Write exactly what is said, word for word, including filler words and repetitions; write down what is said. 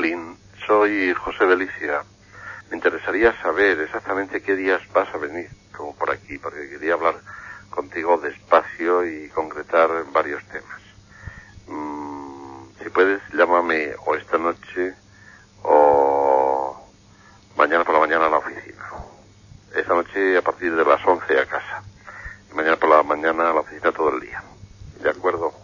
Chaplin, soy José Delicia. Me interesaría saber exactamente qué días vas a venir como por aquí, porque quería hablar contigo despacio y concretar varios temas. Mm, si puedes, llámame o esta noche o mañana por la mañana a la oficina. Esta noche a partir de las once a casa. Y mañana por la mañana a la oficina todo el día. ¿De acuerdo?